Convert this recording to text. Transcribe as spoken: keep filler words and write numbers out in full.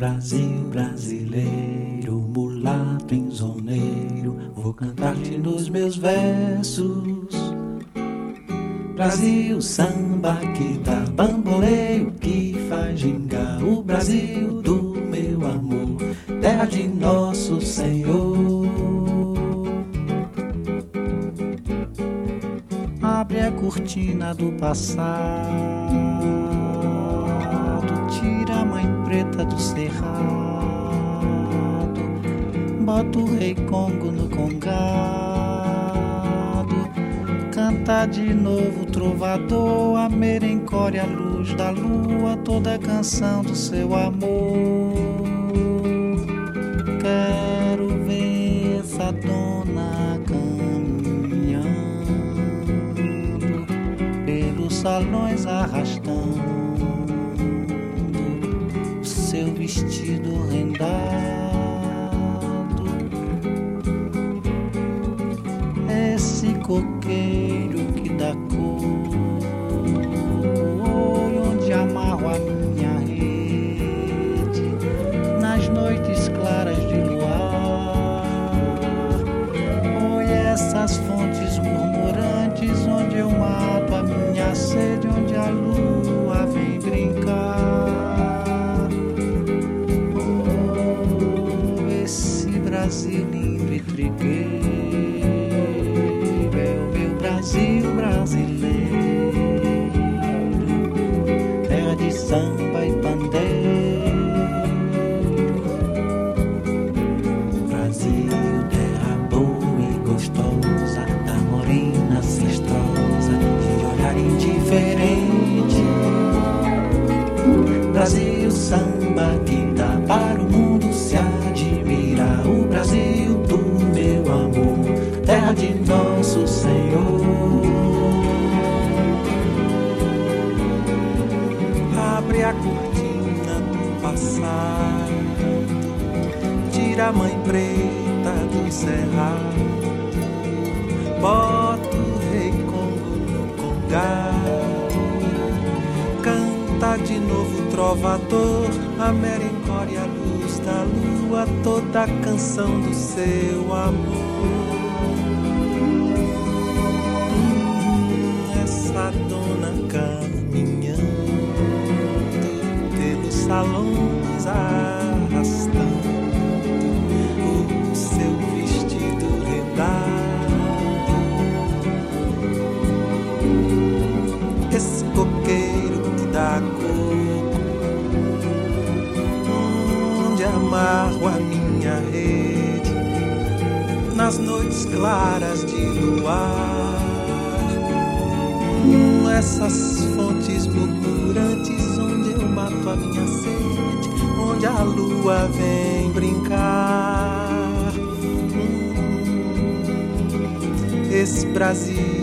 Brasil brasileiro, mulato insoneiro, vou cantar-te nos meus versos. Brasil, samba que dá bamboleio, que faz gingar o Brasil do meu amor, terra de nosso Senhor. Abre a cortina do passado, tira a mãe preta do cerrado, bota o rei Congo no congado, canta de novo trovador, a merencória, a luz da lua, toda a canção do seu amor. Quero ver essa dona caminhando pelos salões, arrastando o seu vestido rendado. Esse coqueiro que dá cor, onde amarro a minha rede nas noites claras de luar. Oi, essas fontes murmurantes onde eu mato a minha sede, onde a lua vem brincar. Oh, esse Brasil lindo e trigueiro, Brasil brasileiro, terra de samba e pandeiro. Brasil, terra boa e gostosa, da morena cestrosa, de olhar indiferente. Brasil, samba que dá para o mundo se admirar. O Brasil do meu amor, terra de nosso Senhor. Abre a cortina do passado, tira a mãe preta do cerrado, bota o rei Congo no congado, canta de novo trovador, a merencória, a luz da lua, toda a canção do seu amor. Essa dona caminhando pelos salões, arrastando o seu vestido rendado. Esse coqueiro que dá coco, onde amarro a minha rede nas noites claras de luar. Essas fontes murmurantes onde eu mato a minha sede, onde a lua vem brincar. Hum, esse Brasil